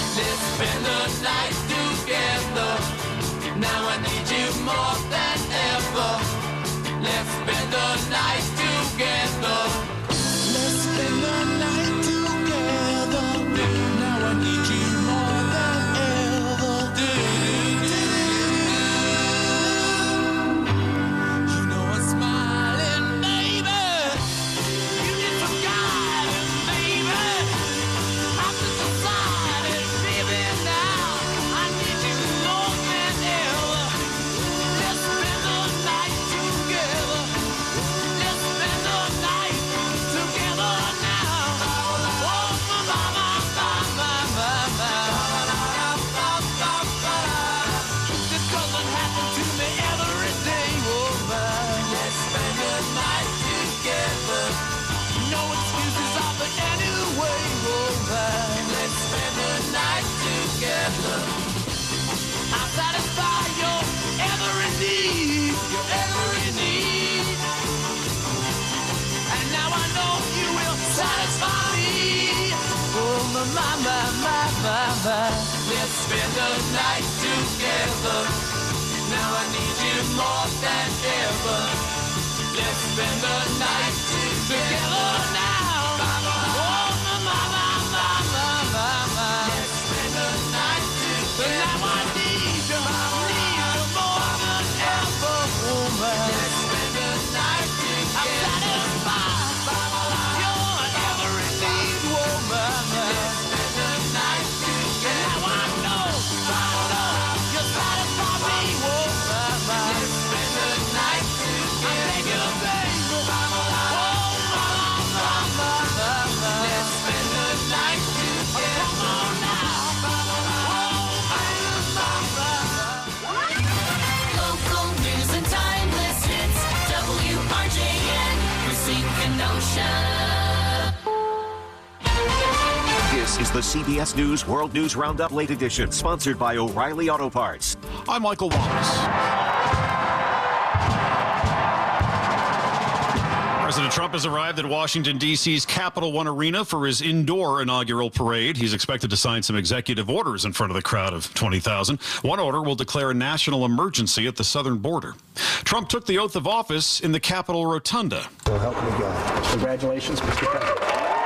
Let's spend the night together. Now I need you more than ever. Let's spend the night together. Let's spend the night together. Now I need you more than ever. You know I'm smiling, baby. You need some guidance, baby. After society, baby, now I need you more than ever. Let's spend the night together. Let's spend the night together now. Oh, this doesn't happen to me every day. Oh, let's spend the night together. No excuses offered anyway. Oh, let's spend the night together. I'll satisfy your every need, your every need. And now I know you will satisfy me. Oh, my. Let's spend the night together. Now I need you more than ever. Let's spend the night together now. Oh, my. Let's spend the night together. Now I need you more than ever, woman. Let's spend the night together. I'm satisfied your every need, woman. Let's spend the night together. Now I know you satisfy me, woman. Let's spend the night together. I beg you, baby. Oh, let's spend the night together. Come on now. Local news and timeless hits. WRJN, Racine Kenosha. This is the CBS News World News Roundup Late Edition, sponsored by O'Reilly Auto Parts. I'm Michael Wallace. President Trump has arrived at Washington, D.C.'s Capital One Arena for his indoor inaugural parade. He's expected to sign some executive orders in front of the crowd of 20,000. One order will declare a national emergency at the southern border. Trump took the oath of office in the Capitol Rotunda. So help me God. Congratulations, Mr. President.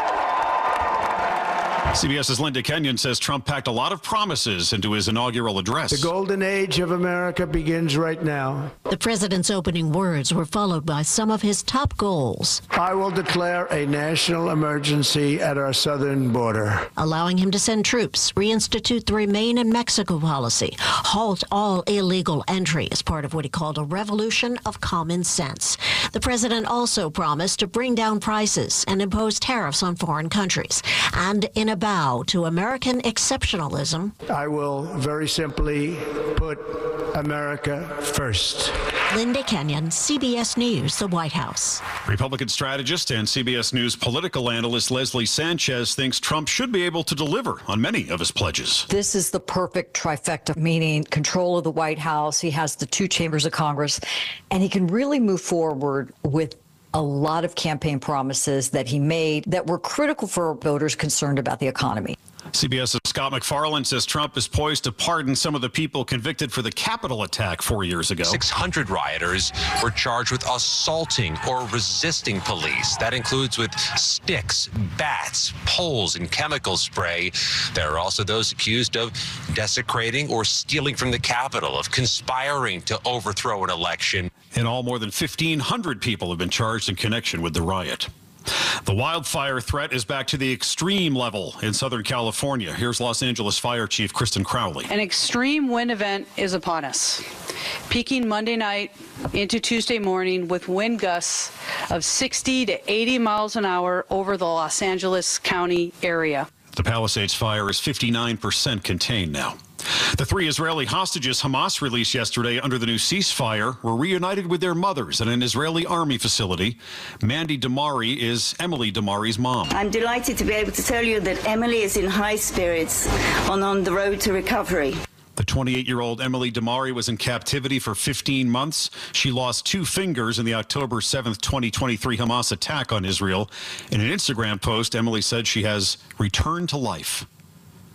CBS's Linda Kenyon says Trump packed a lot of promises into his inaugural address. The golden age of America begins right now. The president's opening words were followed by some of his top goals. I will declare a national emergency at our southern border, allowing him to send troops, reinstitute the Remain in Mexico policy, halt all illegal entry as part of what he called a revolution of common sense. The president also promised to bring down prices and impose tariffs on foreign countries. And in a bow to American exceptionalism, I will very simply put America first. Linda Kenyon, CBS News, the White House. Republican strategist and CBS News political analyst Leslie Sanchez thinks Trump should be able to deliver on many of his pledges. This is the perfect trifecta, meaning control of the White House. He has the two chambers of Congress, and he can really move forward with a lot of campaign promises that he made that were critical for voters concerned about the economy. CBS's Scott McFarland says Trump is poised to pardon some of the people convicted for the Capitol attack 4 years ago. 600 rioters were charged with assaulting or resisting police. That includes with sticks, bats, poles, and chemical spray. There are also those accused of desecrating or stealing from the Capitol, of conspiring to overthrow an election. In all, more than 1,500 people have been charged in connection with the riot. The wildfire threat is back to the extreme level in Southern California. Here's Los Angeles Fire Chief Kristen Crowley. An extreme wind event is upon us, peaking Monday night into Tuesday morning with wind gusts of 60 to 80 miles an hour over the Los Angeles County area. The Palisades fire is 59% contained now. The 3 Israeli hostages Hamas released yesterday under the new ceasefire were reunited with their mothers at an Israeli army facility. Mandy Damari is Emily Damari's mom. I'm delighted to be able to tell you that Emily is in high spirits on the road to recovery. The 28-year-old Emily Damari was in captivity for 15 months. She lost 2 fingers in the October 7th, 2023 Hamas attack on Israel. In an Instagram post, Emily said she has returned to life.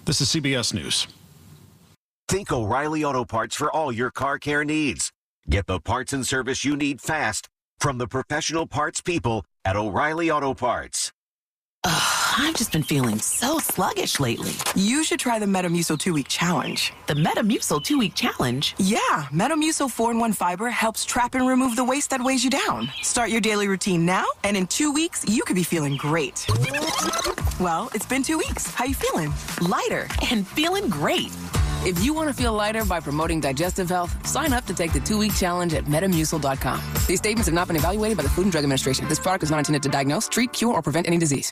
This is CBS News. Think O'Reilly Auto Parts for all your car care needs. Get the parts and service you need fast from the professional parts people at O'Reilly Auto Parts. I've just been feeling so sluggish lately. You should try the Metamucil 2-Week Challenge. The Metamucil 2-Week Challenge? Yeah, Metamucil 4-in-1 Fiber helps trap and remove the waste that weighs you down. Start your daily routine now, and in 2 weeks, you could be feeling great. Well, it's been 2 weeks. How you feeling? Lighter and feeling great. If you want to feel lighter by promoting digestive health, sign up to take the 2-week challenge at Metamucil.com. These statements have not been evaluated by the Food and Drug Administration. This product is not intended to diagnose, treat, cure, or prevent any disease.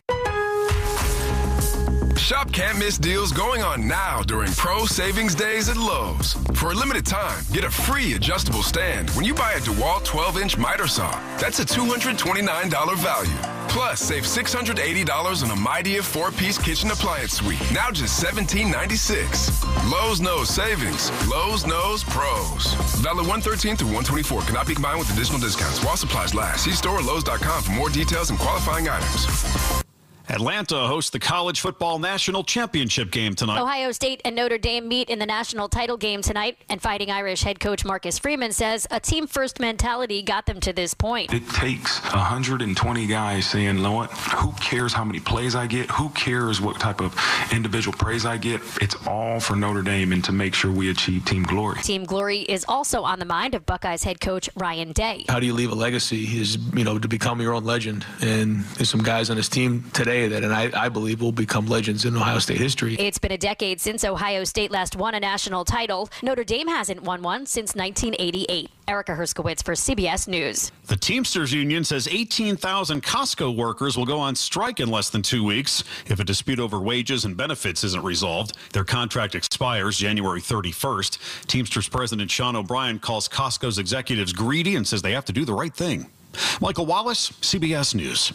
Shop can't miss deals going on now during Pro Savings Days at Lowe's. For a limited time, get a free adjustable stand when you buy a DeWalt 12-inch miter saw. That's a $229 value. Plus, save $680 on a Midea 4-piece kitchen appliance suite. Now just $17.96. Lowe's knows savings. Lowe's knows pros. Valid 1/13 through 1/24. Cannot be combined with additional discounts while supplies last. See store or Lowe's.com for more details and qualifying items. Atlanta hosts the College Football National Championship game tonight. Ohio State and Notre Dame meet in the national title game tonight, and Fighting Irish head coach Marcus Freeman says a team-first mentality got them to this point. It takes 120 guys saying, Lord, who cares how many plays I get? Who cares what type of individual praise I get? It's all for Notre Dame and to make sure we achieve team glory. Team glory is also on the mind of Buckeyes head coach Ryan Day. How do you leave a legacy is, to become your own legend. And there's some guys on this team today that, and I believe, will become legends in Ohio State history. It's been a decade since Ohio State last won a national title. Notre Dame hasn't won one since 1988. Erica Herskowitz for CBS News. The Teamsters Union says 18,000 Costco workers will go on strike in less than 2 weeks if a dispute over wages and benefits isn't resolved. Their contract expires January 31st. Teamsters President Sean O'Brien calls Costco's executives greedy and says they have to do the right thing. Michael Wallace, CBS News.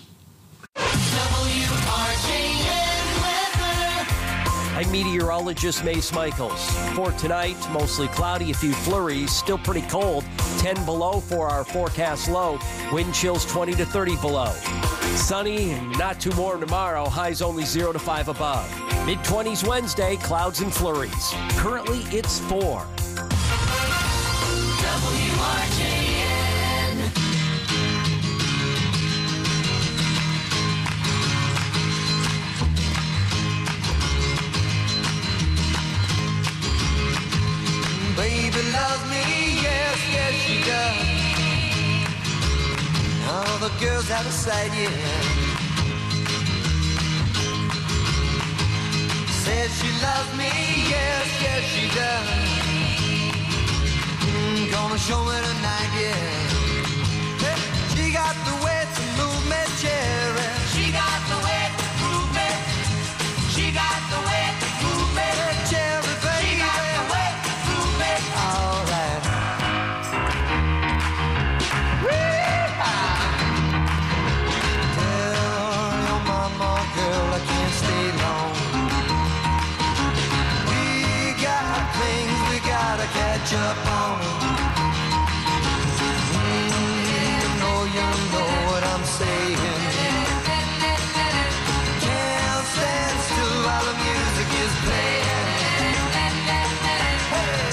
I'm meteorologist Mace Michaels. For tonight, mostly cloudy, a few flurries, still pretty cold. 10 below for our forecast low. Wind chills 20 to 30 below. Sunny and not too warm tomorrow. Highs only 0 to 5 above. Mid-20s Wednesday, clouds and flurries. Currently, it's 4. WRJN. Baby loves me, yes, yes she does. All the girls have a side, yeah. Says she loves me, yes, yes she does. Gonna show me tonight, yeah. Hey, she got the way to move me, cherry. She got the way to move me. She got the way to move me, cherry, baby. She got the way to move me. All right. Tell your mama, girl, I can't stay long. We got things we gotta catch up on. You know what I'm saying. Can't stand still while the music is playing. Hey.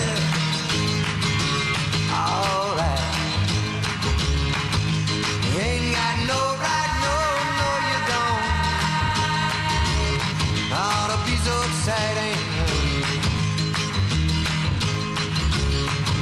All right. You ain't got no right, no, you don't. Ought to be so exciting.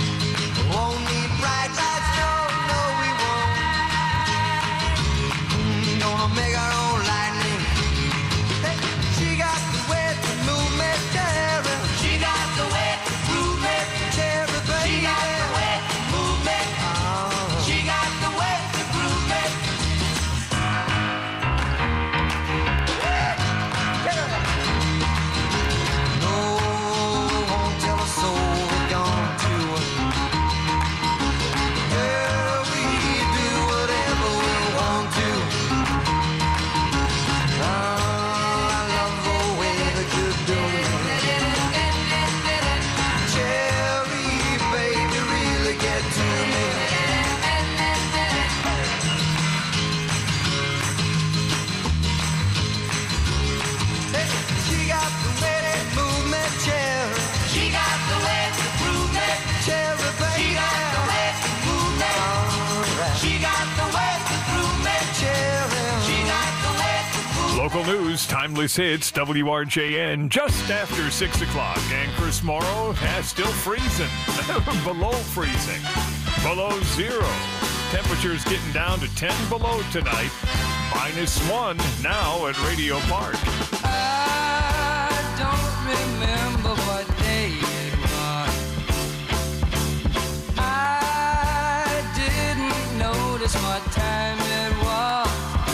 Local news, timeless hits, WRJN, just after 6 o'clock. And Chris Morrow still freezing, below freezing, below zero. Temperatures getting down to 10 below tonight, -1 now at Radio Park. I don't remember what day it was. I didn't notice what time it was.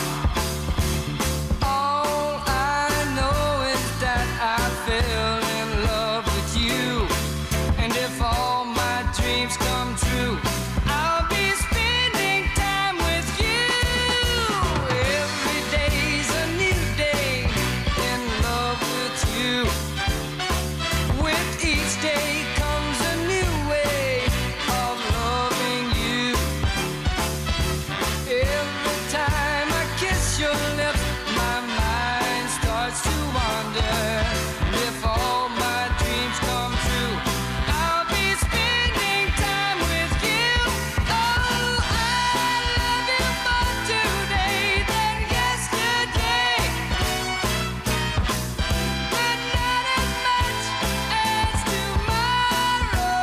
All I know is that I fell in love with you. And if all my dreams come true, I'll be spending time with you. Every day's a new day in love with you. With each day comes a new way of loving you. Every time I kiss your lips, my mind starts to wander. And if all my dreams come true, I'll be spending time with you. Oh, I love you more today than yesterday, but not as much as tomorrow.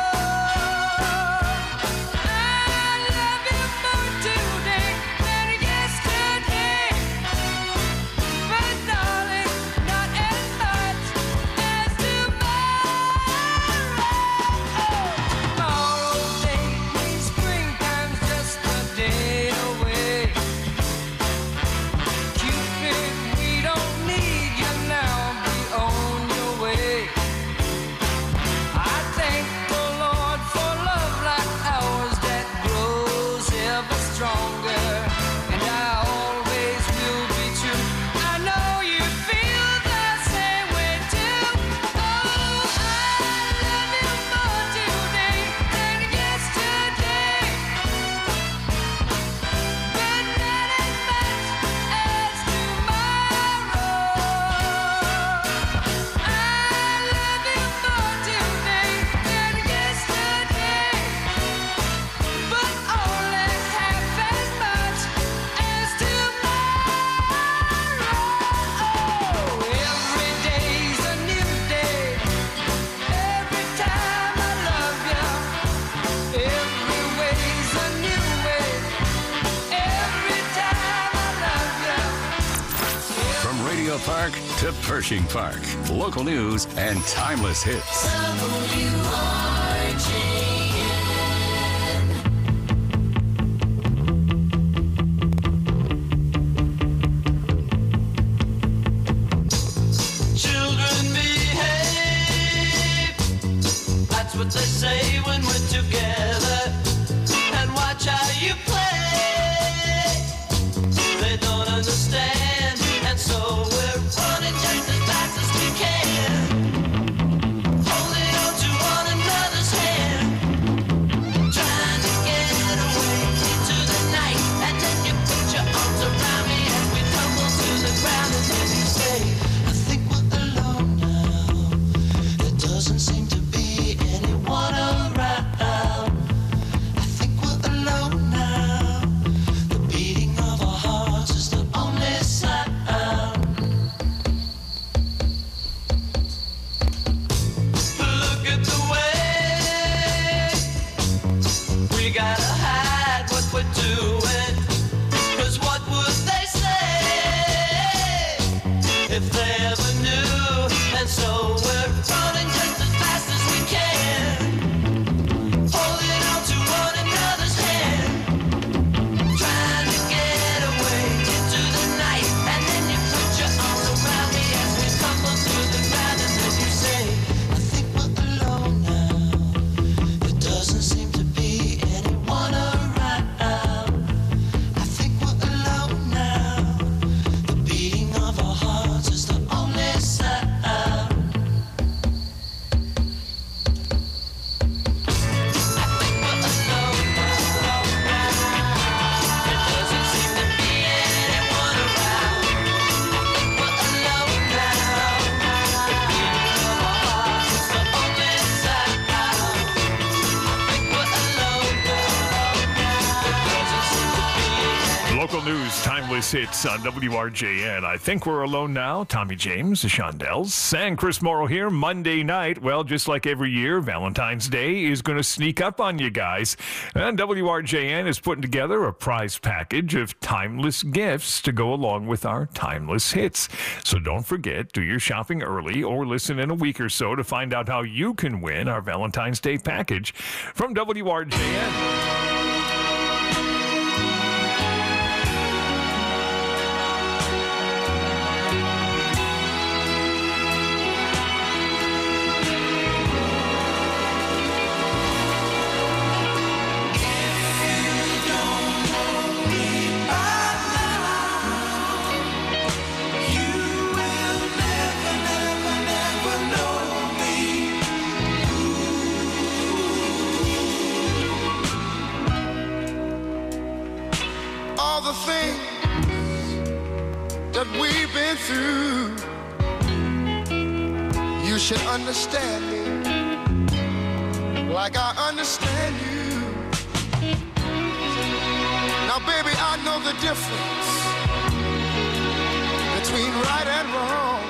I love you more today than yesterday, but darling, not as much as tomorrow. Day means springtime's just a day away. Cupid, we don't need you now, be on your way. I thank the Lord for love like ours that grows ever stronger, and I always will be true. I know you feel the same way too. Oh, I love you more today than yesterday, but not as much as tomorrow. I love you more today than yesterday, but only half as much as tomorrow. Every day's a new day. Every time I love you, every way's a new way. Every time I love you. From Radio Park to Pershing Park. Local news and timeless hits. Children behave. That's what they say when we're together. And watch how you play. They don't understand, and so we're running just as fast as we can. Holding on to one another's hand. Trying to get away into the night. And then you put your arms around me as we tumble to the ground. And then you say, I think we're alone now. There doesn't seem to be anyone around. I think we're alone now. The beating of our hearts is the only sound. Look at the way we gotta hide what we're doing. 'Cause what would they say if they ever knew? And so we're running just as fast as we can. Holding on to one another's hand. Trying to get away into the night. And then you put your arms around me as we tumble through the ground. And then you say, I think we're alone now. There doesn't seem to be anyone around. I think we're alone now. The beating of our hearts is the only Timeless Hits on WRJN. I think we're alone now. Tommy James, the Shondells, and Chris Morrow here. Monday night, well, just like every year, Valentine's Day is going to sneak up on you guys. And WRJN is putting together a prize package of timeless gifts to go along with our timeless hits. So don't forget, do your shopping early or listen in a week or so to find out how you can win our Valentine's Day package from WRJN. That we've been through, you should understand me like I understand you. Now baby, I know the difference between right and wrong.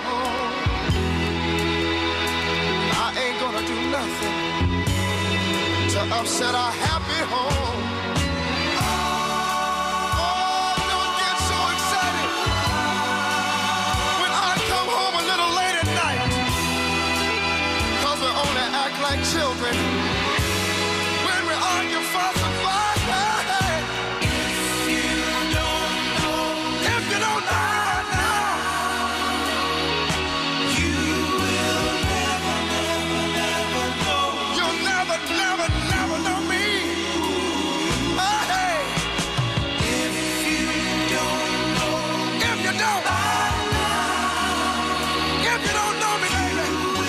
I ain't gonna do nothing to upset our happy home. Like children, when we argue, fuss and fight. Hey, if you don't know now, you will never know. You'll never know me. Hey, if you don't know me, baby.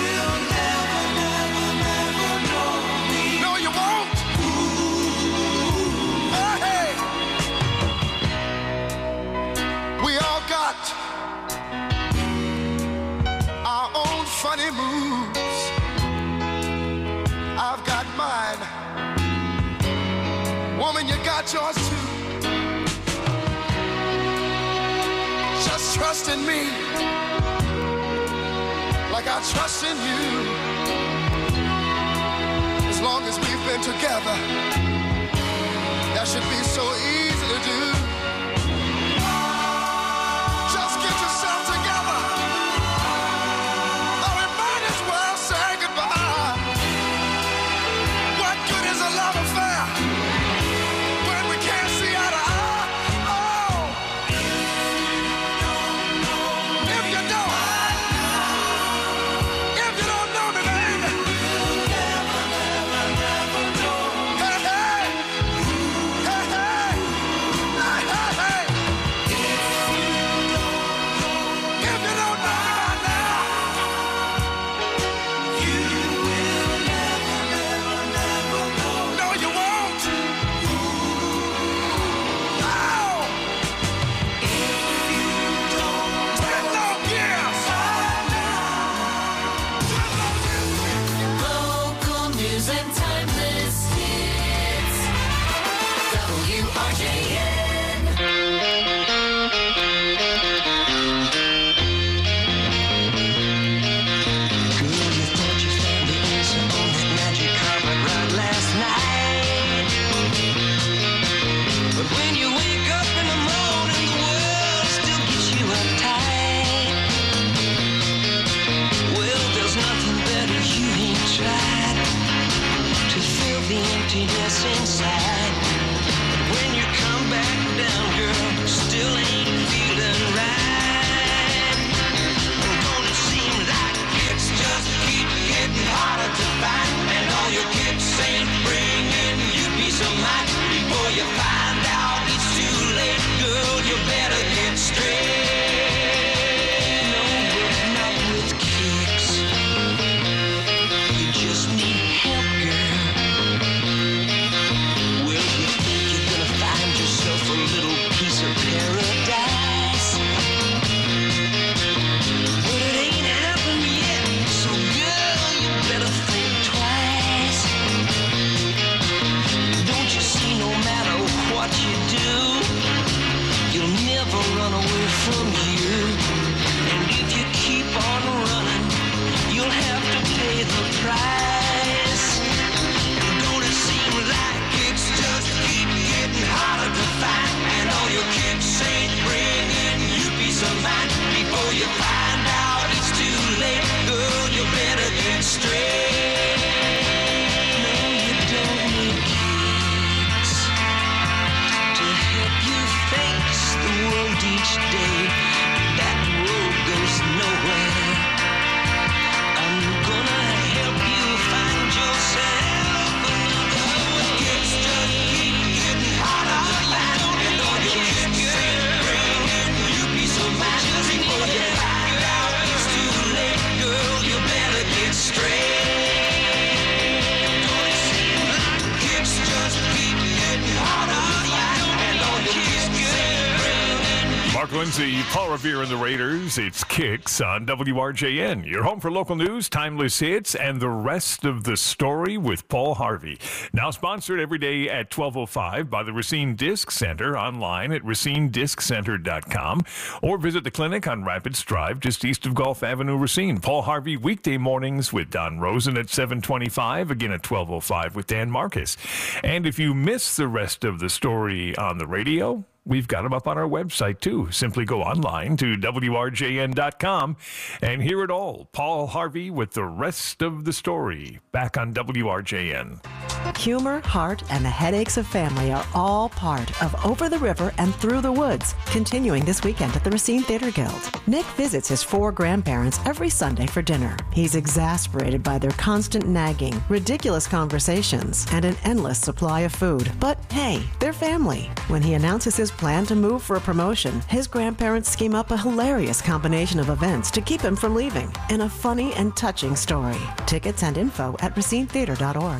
Funny moves, I've got mine. Woman, you got yours too. Just trust in me like I trust in you. As long as we've been together, that should be so easy to do. Just get yourself together. Hey, hey. joins the Paul Revere and the Raiders. It's Kicks on WRJN. Your home for local news, timeless hits, and the rest of the story with Paul Harvey. Now sponsored every day at 12:05 by the Racine Disc Center, online at racinedisccenter.com, or visit the clinic on Rapids Drive just east of Gulf Avenue, Racine. Paul Harvey, weekday mornings with Don Rosen at 7:25, again at 12:05 with Dan Marcus. And if you miss the rest of the story on the radio, we've got them up on our website, too. Simply go online to WRJN.com and hear it all. Paul Harvey with the rest of the story. Back on WRJN. Humor, heart, and the headaches of family are all part of Over the River and Through the Woods, continuing this weekend at the Racine Theater Guild. Nick visits his 4 grandparents every Sunday for dinner. He's exasperated by their constant nagging, ridiculous conversations, and an endless supply of food. But hey, they're family. When he announces his plan to move for a promotion, his grandparents scheme up a hilarious combination of events to keep him from leaving, in a funny and touching story. Tickets and info at racinetheater.org.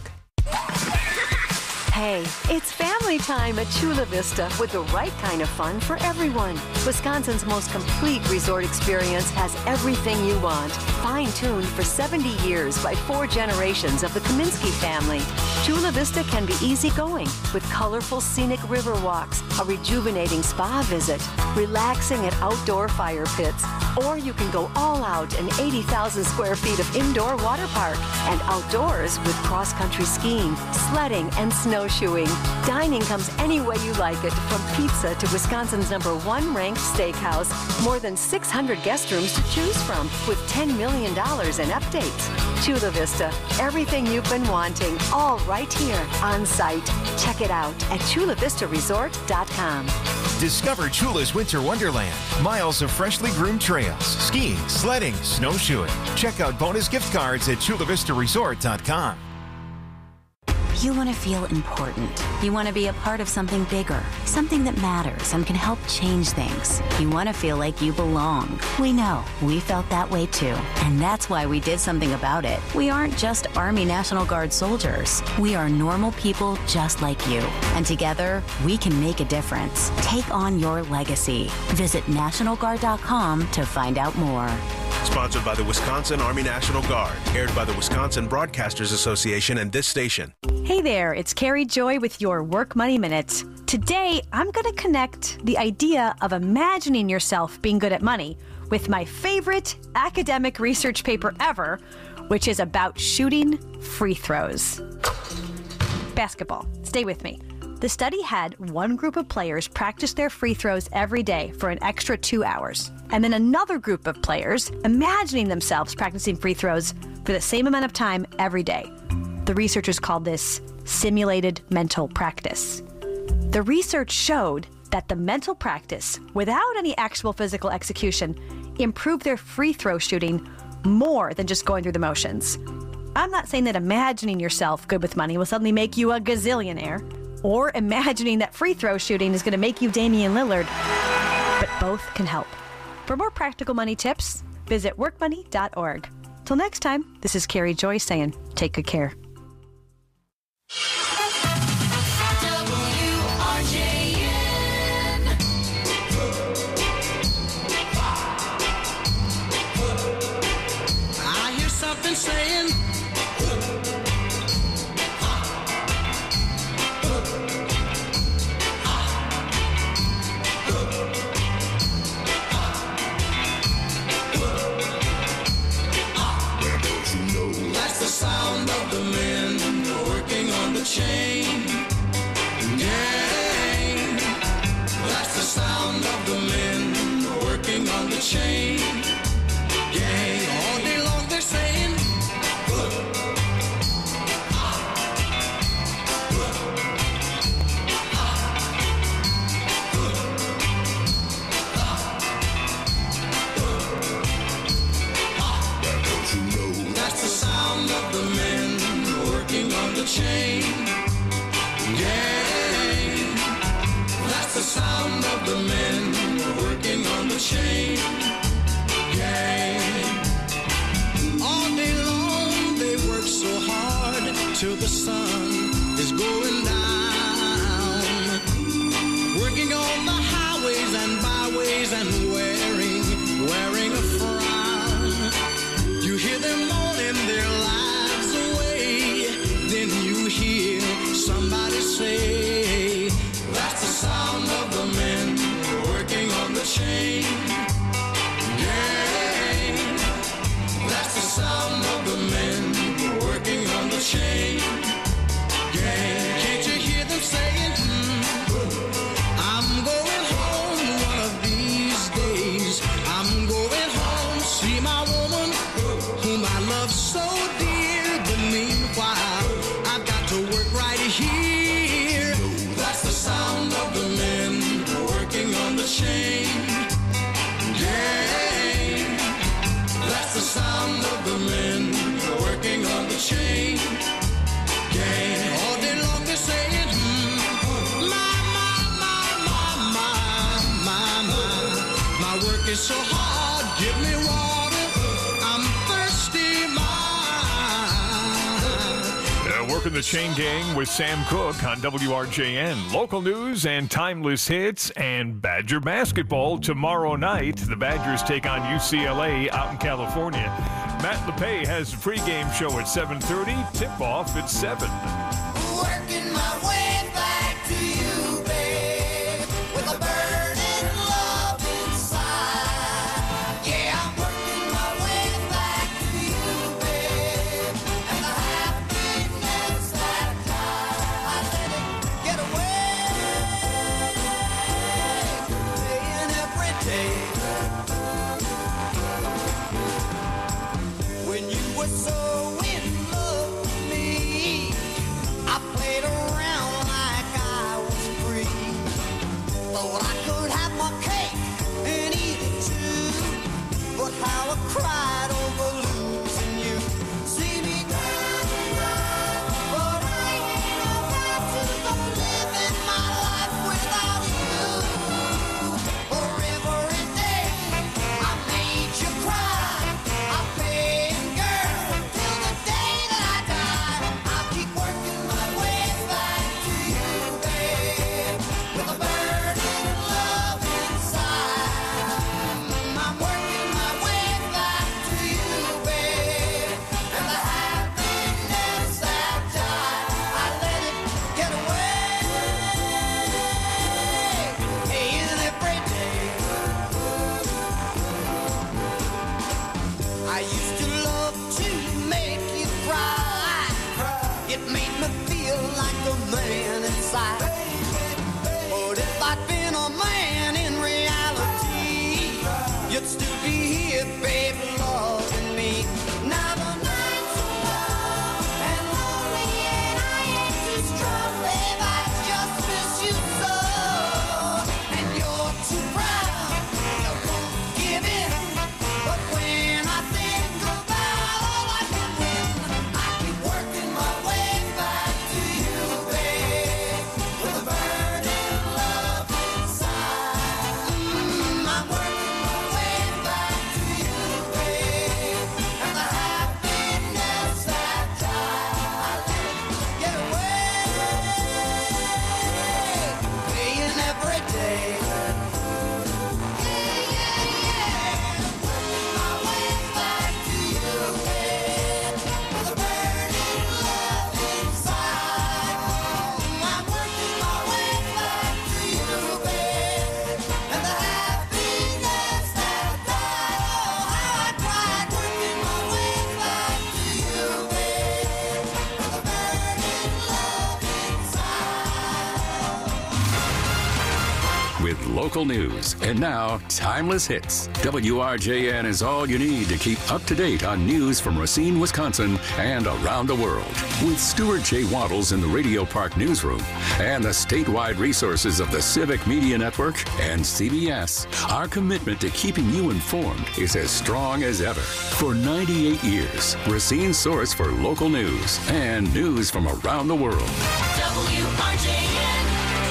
Hey, it's family time at Chula Vista with the right kind of fun for everyone. Wisconsin's most complete resort experience has everything you want. Fine-tuned for 70 years by 4 generations of the Kaminsky family. Chula Vista can be easygoing with colorful scenic river walks, a rejuvenating spa visit, relaxing at outdoor fire pits, or you can go all out in 80,000 square feet of indoor water park and outdoors with cross-country skiing, sledding, and snowshoeing. Dining comes any way you like it, from pizza to Wisconsin's #1 ranked steakhouse. More than 600 guest rooms to choose from with $10 million in updates. Chula Vista, everything you've been wanting, all right here on site. Check it out at chulavistaresort.com. Discover Chula's Winter Wonderland. Miles of freshly groomed trails, skiing, sledding, snowshoeing. Check out bonus gift cards at chulavistaresort.com. You want to feel important. You want to be a part of something bigger, something that matters and can help change things. You want to feel like you belong. We know. We felt that way too. And that's why we did something about it. We aren't just Army National Guard soldiers. We are normal people just like you. And together, we can make a difference. Take on your legacy. Visit NationalGuard.com to find out more. Sponsored by the Wisconsin Army National Guard. Aired by the Wisconsin Broadcasters Association and this station. Hey there, it's Carrie Joy with your Work Money Minutes. Today, I'm going to connect the idea of imagining yourself being good at money with my favorite academic research paper ever, which is about shooting free throws. Basketball. Stay with me. The study had one group of players practice their free throws every day for an extra 2 hours, and then another group of players imagining themselves practicing free throws for the same amount of time every day. The researchers called this simulated mental practice. The research showed that the mental practice, without any actual physical execution, improved their free throw shooting more than just going through the motions. I'm not saying that imagining yourself good with money will suddenly make you a gazillionaire, or imagining that free throw shooting is going to make you Damian Lillard, but both can help. For more practical money tips, visit workmoney.org. Till next time, this is Carrie Joy saying, take good care. I hear something saying, that's the sound of the men working on the chain gang. That's the sound of the men working on the chain gang. All day long they're saying, that's the sound of the men working on the chain gang. That's the sound of the men working on the chain gang. All day long they work so hard till the sun is going down, working on the highways and byways and so dear, but meanwhile, I've got to work right here. That's the sound of the men working on the chain gang. That's the sound of the men working on the chain gang. All day long they're saying, my work is so hard, give me water, I'm thirsty, Working the Chain Gang with Sam Cooke on WRJN. Local news and timeless hits and Badger basketball tomorrow night. The Badgers take on UCLA out in California. Matt LePay has a pregame show at 7:30, tip-off at 7. Working my way back to you, babe, with a burning love inside. Yeah, I'm working my way back to you, babe, and the happiness that I let it get away, playing every day. When you were so in love with me, I played around like I was free. Thought I could have my cake and eat it too. But how I cried over losing you. See me down and down, but I ain't about to go living my life without you. For every day I made you cry, I paid girl till the day that I die. I'll keep working my way back to you, babe, with a burning love inside. I'm working my way back to you, babe, and the happiness that died, I let it get away, paying every day. I used to love to make you cry. It made me feel like a man inside. But if I'd been a man in reality, you'd still be here, babe, loving me. Now the nights are long and lonely, and I ain't too strong, babe. I just miss you so. And you're too proud, you won't give in. But when I think about all I can win, I keep working my way back to you, babe, with a burning love inside. I'm working my way back to you, babe, and the happiness that died, I let it get away, paying every day. With local news and now timeless hits. WRJN is all you need to keep up to date on news from Racine, Wisconsin and around the world. With Stuart J. Waddles in the Radio Park newsroom and the statewide resources of the Civic Media Network and CBS, our commitment to keeping you informed is as strong as ever. For 98 years, Racine's source for local news and news from around the world. WRJN.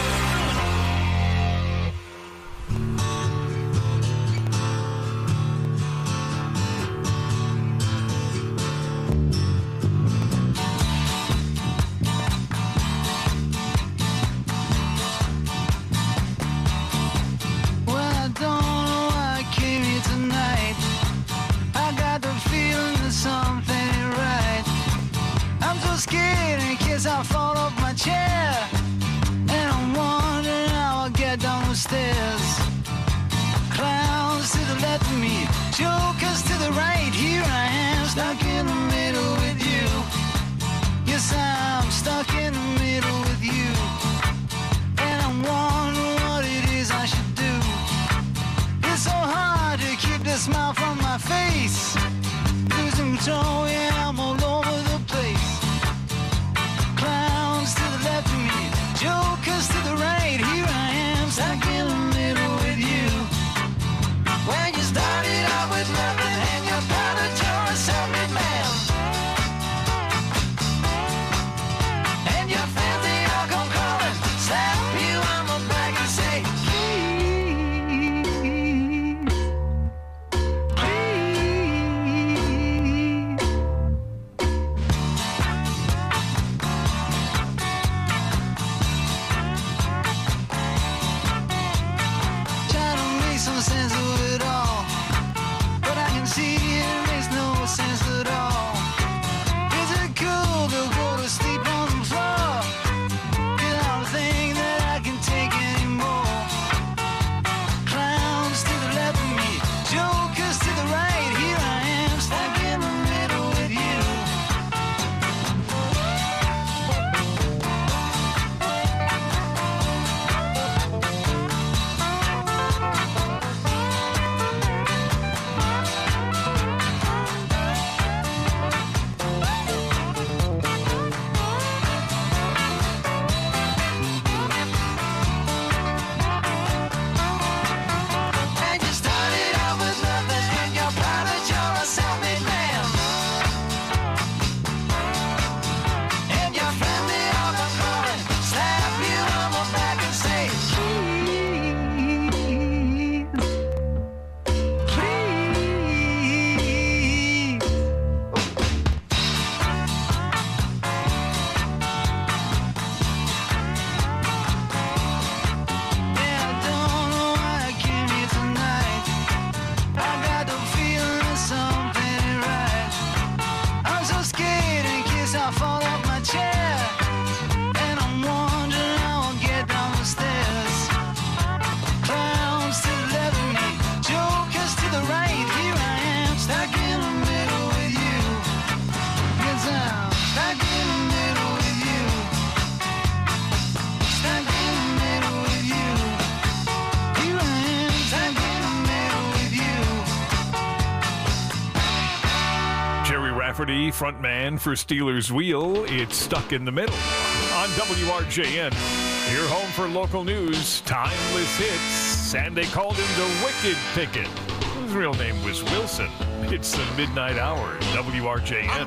Well, I don't know why I came here tonight. I got the feeling that something ain't right. I'm so scared in case I fall off my chair, and I'm wondering how I'll get down the stairs. Clowns to the left of me, jokers to the right. Here I am, stuck in the middle with you. Yes, I'm stuck in the middle with you, and I'm wondering what it is I should do. It's so hard to keep the smile from my face. Losing control, yeah, Rafferty, frontman for Steelers Wheel, it's Stuck in the Middle. On WRJN, your home for local news, timeless hits, and they called him the Wicked Picket. His real name was Wilson. It's the Midnight Hour, WRJN.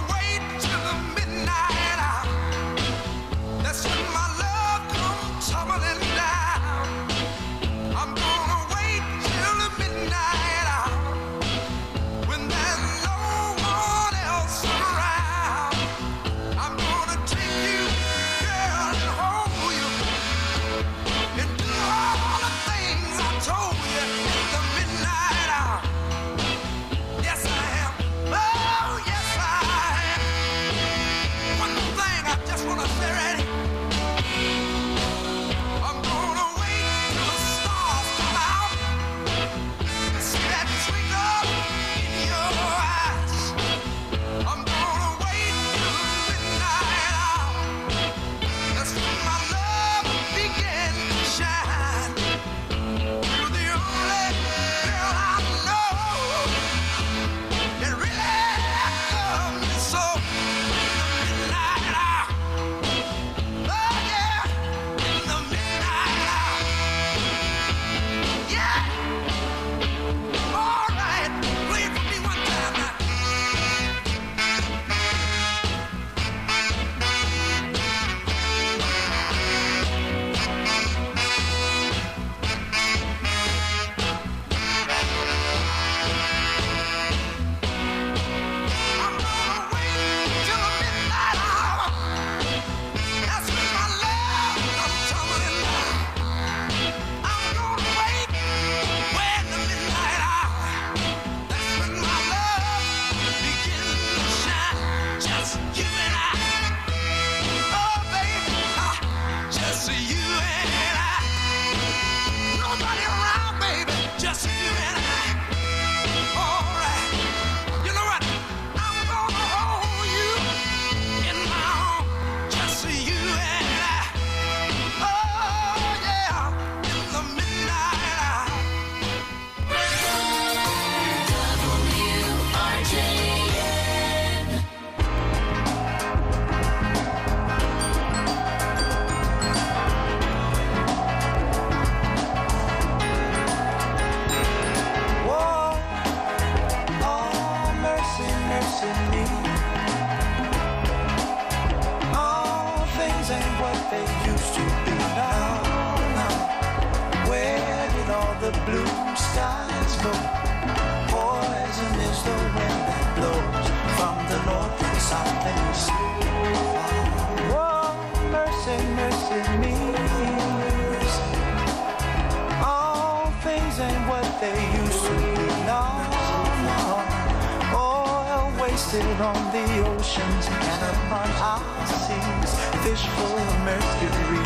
On the oceans and upon our seas, fish full of mercury.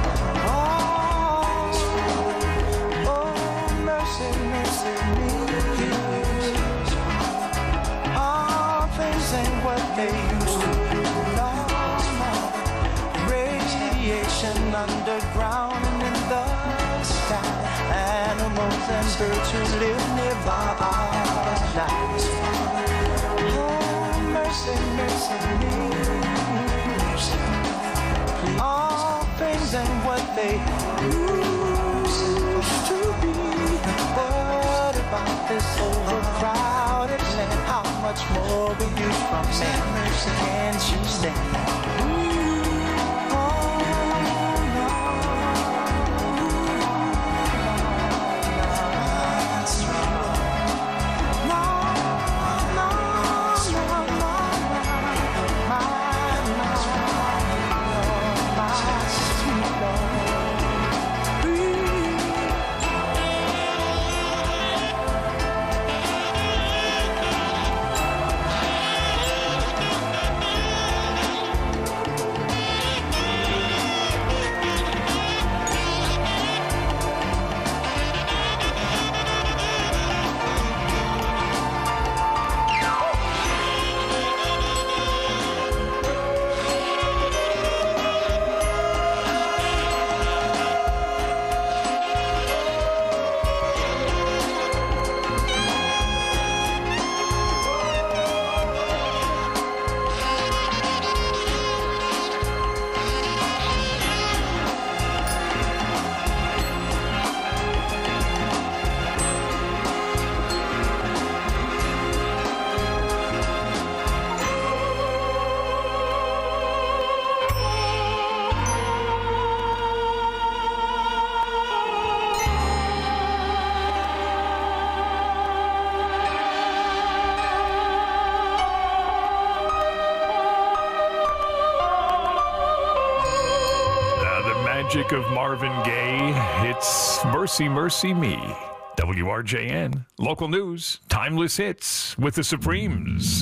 Oh, mercy, mercy me. All things ain't what they used to be. No, radiation underground and in the sky. Animals and birds who live nearby our lives. Mercy, mercy me. All things ain't what they used to be. What about this overcrowded land? How much more will you from man? Can't you stand? magic of Marvin Gaye. It's Mercy, Mercy Me. WRJN. Local news, timeless hits with the Supremes.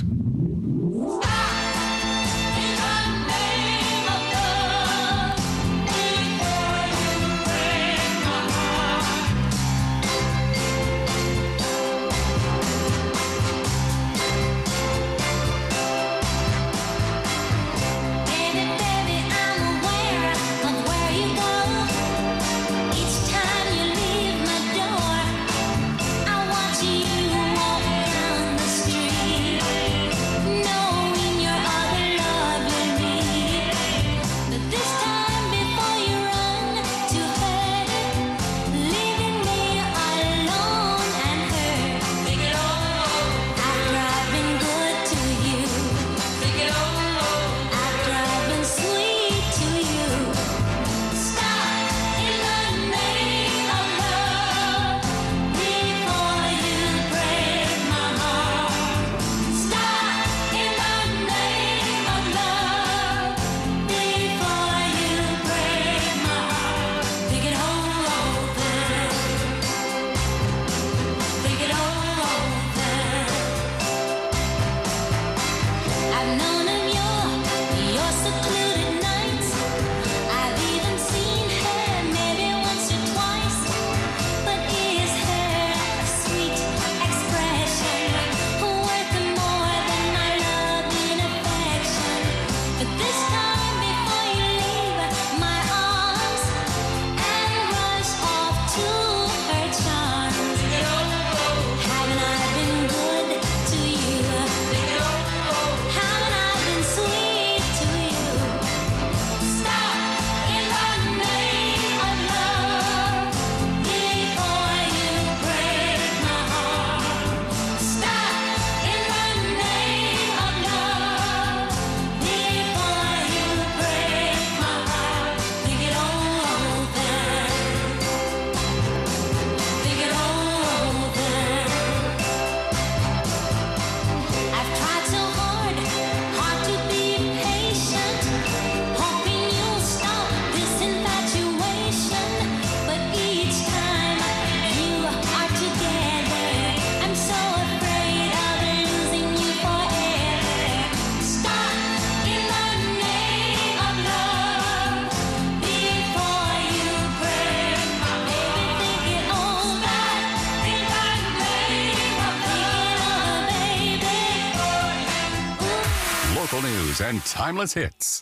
News and timeless hits.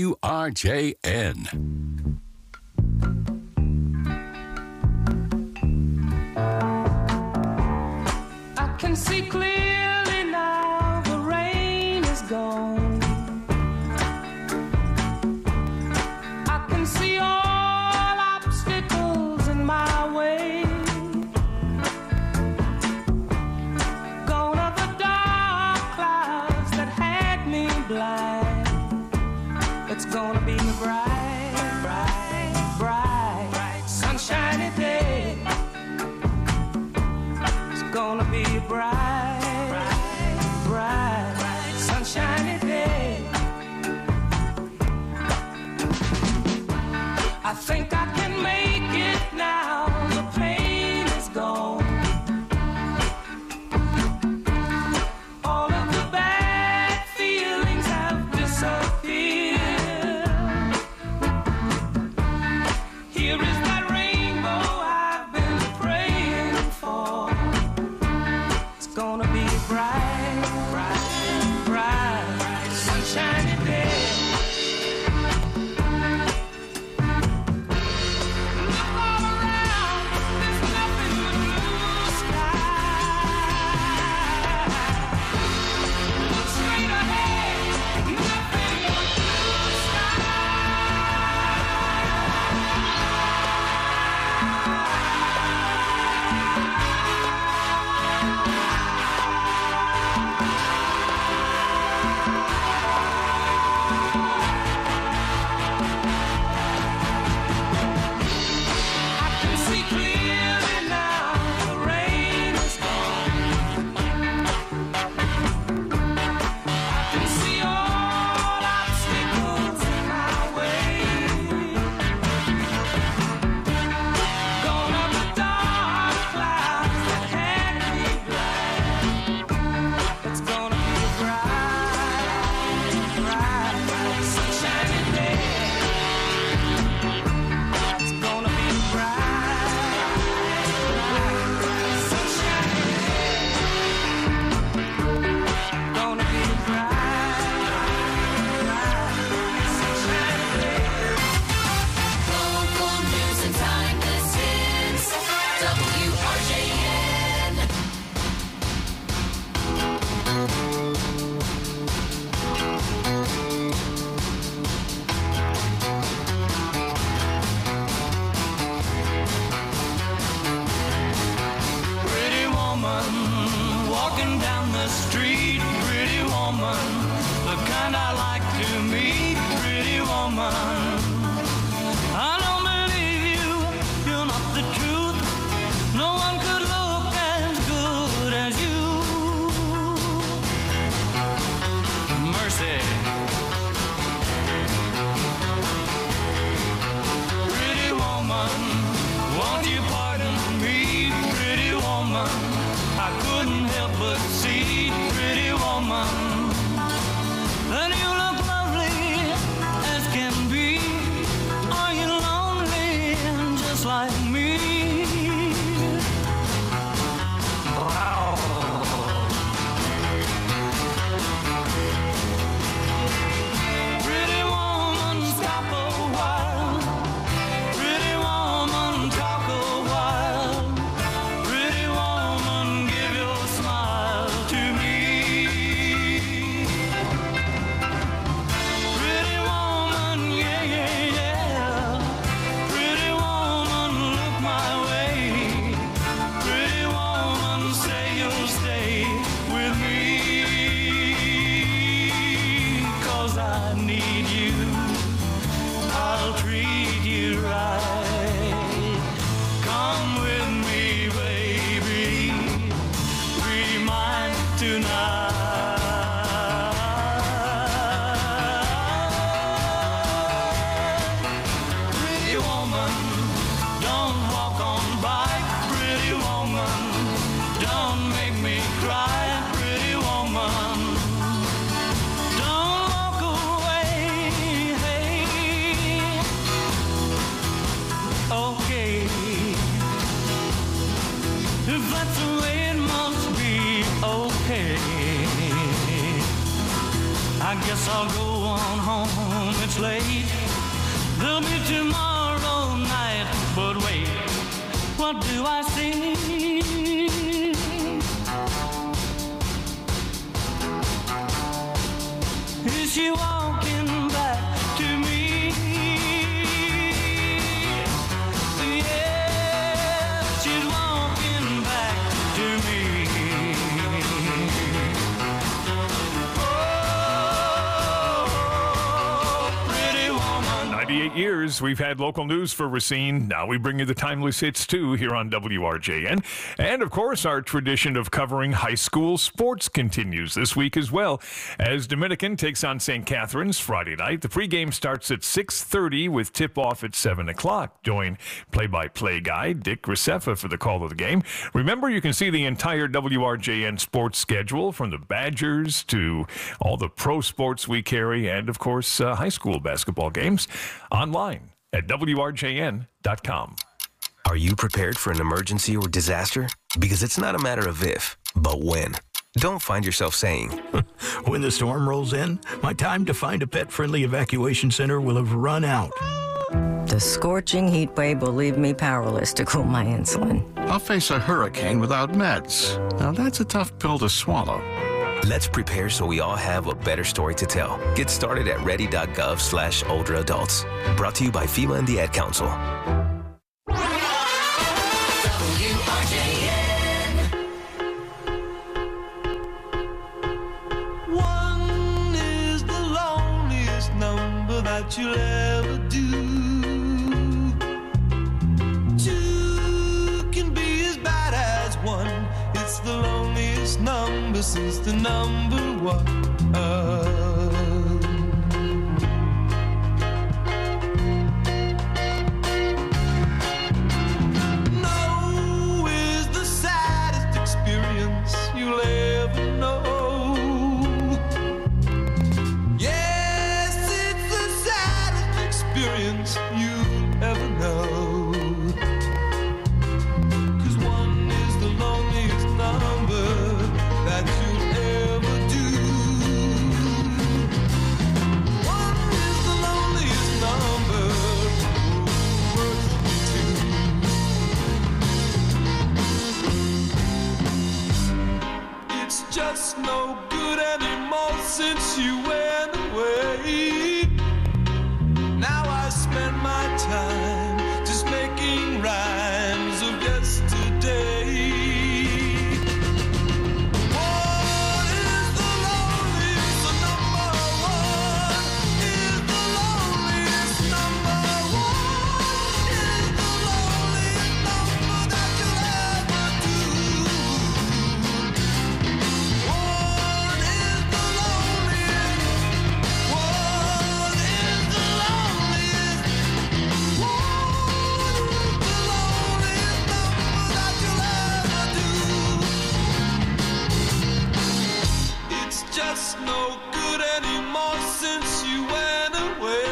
WRJN. I can see clearly now the rain is gone. I can see all obstacles in my way. Gone are the dark clouds that had me blind. It's gonna be a bright, bright, bright, sunshiny day. It's gonna be a bright, woman, and you look lovely as can be. Are you lonely just like me? Pretty woman, stop a while. Pretty woman, talk a while. Pretty woman, give your smile to me. Pretty woman, yeah, yeah, yeah. Pretty woman, look my way. Pretty woman, say you'll stay with me. 'Cause I need you. I'll treat you right. Come with me, baby. Be mine tonight. Pretty woman, don't walk on by. Pretty woman, don't make me cry. Pretty woman, don't walk away. Hey. Okay, if that's the way it must be, okay. I guess I'll go on home, it's late. There'll be tomorrow night, but wait, what do I see? Is she walking back to me? Yeah, she's walking back to me. Oh, pretty woman. 98 years we've had local news for Racine. Now we bring you the timeless hits too here on WRJN. And of course, our tradition of covering high school sports continues this week as well. As Dominican takes on St. Catherine's Friday night, the pregame starts at 6:30 with tip-off at 7 o'clock. Join play-by-play guy Dick Graceffa for the call of the game. Remember, you can see the entire WRJN sports schedule from the Badgers to all the pro sports we carry and, of course, high school basketball games online at WRJN.com. Are you prepared for an emergency or disaster? Because it's not a matter of if, but when. Don't find yourself saying, when the storm rolls in, my time to find a pet-friendly evacuation center will have run out. The scorching heat wave will leave me powerless to cool my insulin. I'll face a hurricane without meds. Now that's a tough pill to swallow. Let's prepare so we all have a better story to tell. Get started at ready.gov/older adults. Brought to you by FEMA and the Ad Council. One is the loneliest number that you'll ever do. Two can be as bad as one. It's the loneliest number since the number one. No is the saddest experience you'll ever know. Yes, it's the saddest experience you'll ever know. 'Cause one is the loneliest number that you'll ever do. One is the loneliest number worth two. It's just no good anymore since you went away. Now I spend my time just making rhymes of yesterday. One is the loneliest number. One is the loneliest number. One is the loneliest number that you'll ever do. One is the loneliest just no good anymore since you went away.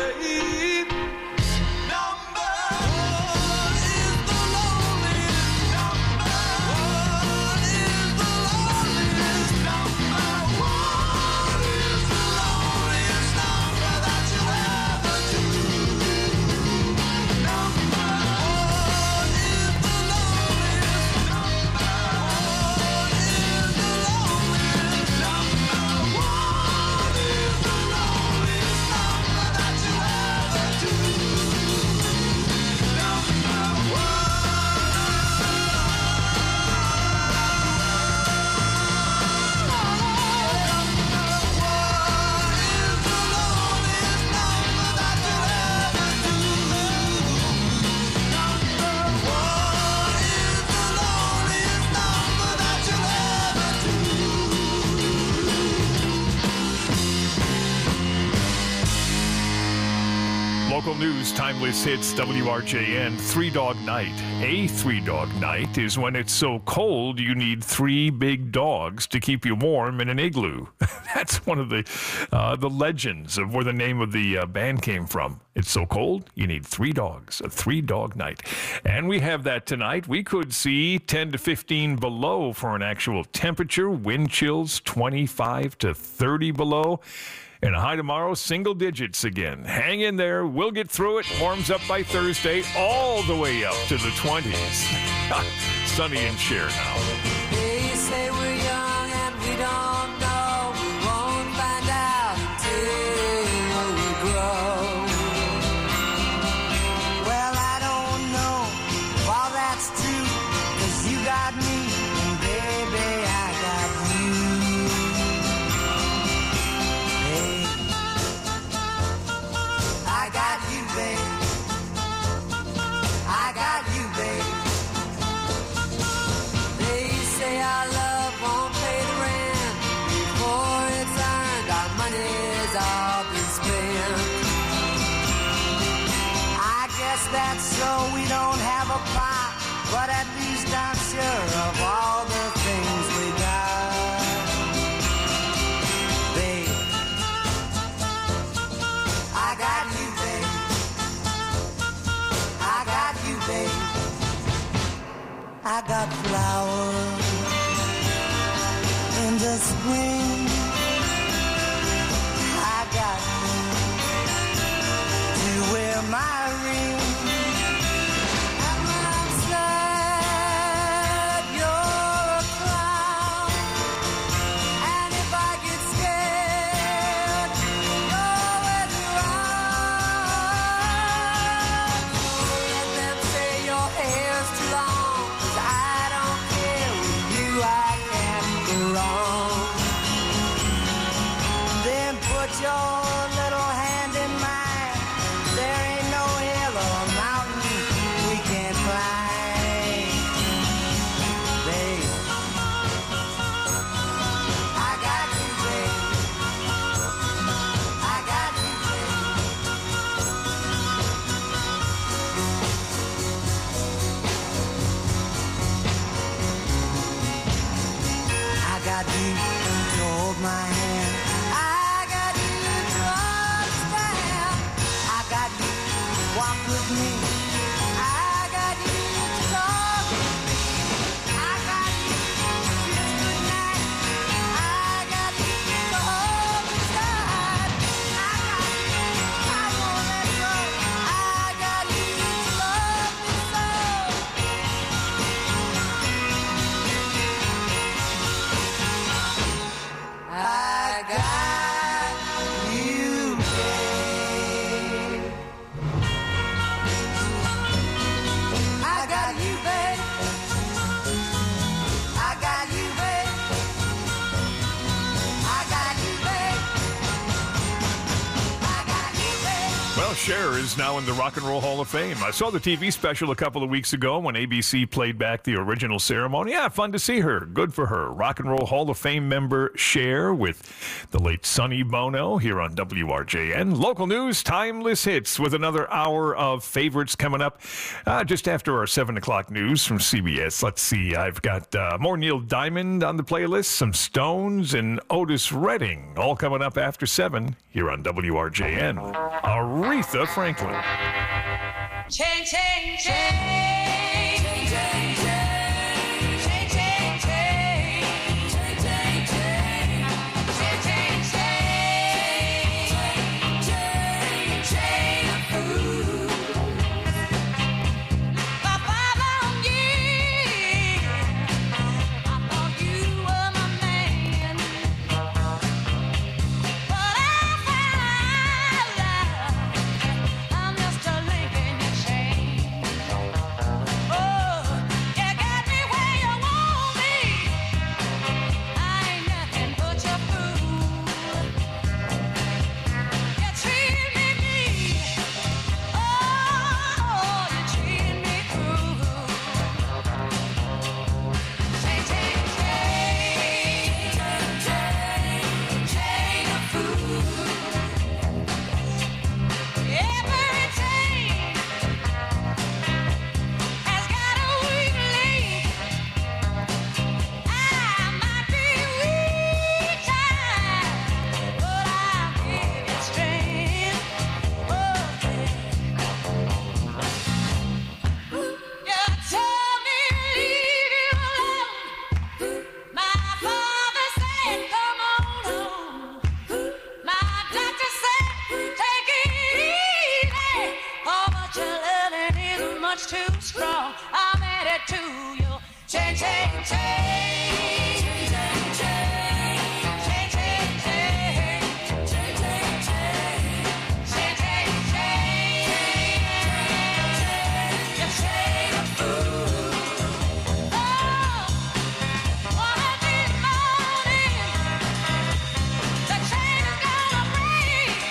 Local news, timeless hits, WRJN, Three Dog Night. A Three Dog Night is when it's so cold you need three big dogs to keep you warm in an igloo. That's one of the legends of where the name of the band came from. It's so cold, you need three dogs, a three-dog night. And we have that tonight. We could see 10 to 15 below for an actual temperature, wind chills 25 to 30 below. And a high tomorrow, single digits again. Hang in there. We'll get through it. Warms up by Thursday, all the way up to the 20s. Sunny and Cher now. They say we're young and we don't know. We won't find out until we grow. Well, I don't know if all that's true, 'cause you got me, and baby, I got you. I got you, babe. I got you, babe. They say our love won't pay the rent before it's earned. Our money's all been spent. I guess that's so we don't have a pot, but at least I'm sure of all the things we got. Babe, I got you. I got flowers in the spring. I got you to wear my ring. And when I'm sad, you're a clown. And if I get scared, you're always around. Let them say your hair's too long. Your little hand in mine. There ain't no hill or mountain we can't climb. Babe, I got you, babe. I got you, babe. I got you to hold my hand. I got you to Cher is now in the Rock and Roll Hall of Fame. I saw the TV special a couple of weeks ago when ABC played back the original ceremony. Yeah, fun to see her. Good for her. Rock and Roll Hall of Fame member Cher with the late Sonny Bono here on WRJN. Local news, timeless hits with another hour of favorites coming up just after our 7 o'clock news from CBS. Let's see, I've got more Neil Diamond on the playlist, some Stones, and Otis Redding, all coming up after 7 here on WRJN. Aretha Franklin. Change, change, change, change, change, change, change, change, change, change, change, change, ooh. For 5 long years, I thought you were my man, but I found out I'm just a link in your chain. Oh, you got me where you want me. I ain't nothing but your fool. You treat me mean. Oh, you treat me cruel. Change, change, change, change, change a fool. Every chain has got a weak link. I might be weak time, but I'll give you strength. You told me to leave you alone. My father said, come on home. My doctor said, take it easy. Oh, but your loving is much too strong. I'm headed to you. Change, change, change. Change, change, change. Change, change, change. Change, change, change. Change, change, change. You change a fool. Oh, one of these mornings, the chain is gonna break.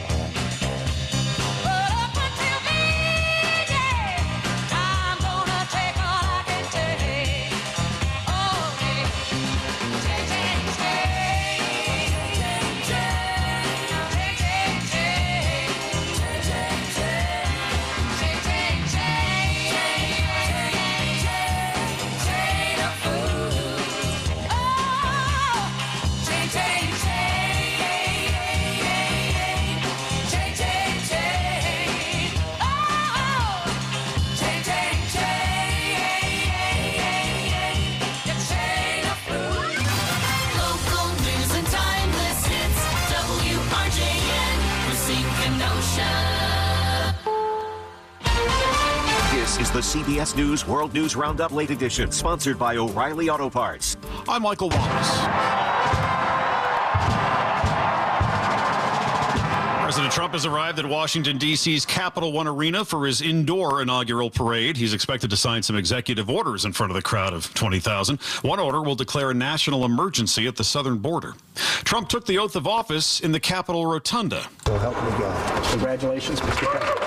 But up until midday, I'm gonna take all I can take. Oh, yeah. Change, change, change. Change, change, change. Change, change, change. Change, change, change. Change, change, change. Change a fool. Oh, change, change, change. Change, change, change. Oh, change, change, change. You change a fool. Local news and timeless hits. WRJN, Racine, Kenosha. This is the CBS News World News Roundup Late Edition, sponsored by O'Reilly Auto Parts. I'm Michael Wallace. President Trump has arrived at Washington, D.C.'s Capital One Arena for his indoor inaugural parade. He's expected to sign some executive orders in front of the crowd of 20,000. One order will declare a national emergency at the southern border. Trump took the oath of office in the Capitol Rotunda. So help me God. Congratulations, Mr. President.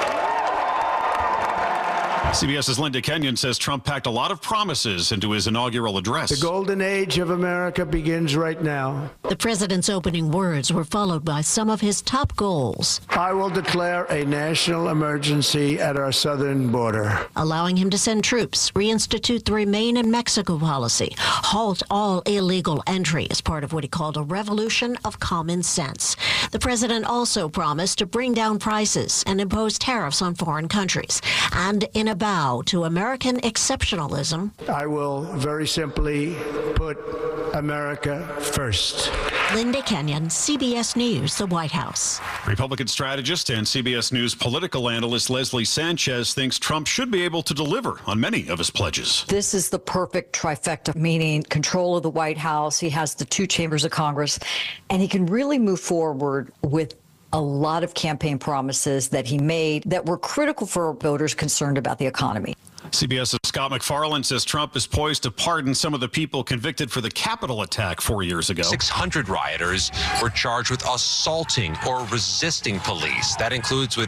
CBS's Linda Kenyon says Trump packed a lot of promises into his inaugural address. The golden age of America begins right now. The president's opening words were followed by some of his top goals. I will declare a national emergency at our southern border, allowing him to send troops, reinstitute the Remain in Mexico policy, halt all illegal entry as part of what he called a revolution of common sense. The president also promised to bring down prices and impose tariffs on foreign countries. And in a bow to American exceptionalism, I will very simply put America first. Linda Kenyon, CBS News, the White House. Republican strategist and CBS News political analyst Leslie Sanchez thinks Trump should be able to deliver on many of his pledges. This is the perfect trifecta, meaning control of the White House. He has the two chambers of Congress, and he can really move forward with a lot of campaign promises that he made that were critical for voters concerned about the economy. CBS's Scott McFarland says Trump is poised to pardon some of the people convicted for the Capitol attack 4 years ago. 600 rioters were charged with assaulting or resisting police. That includes with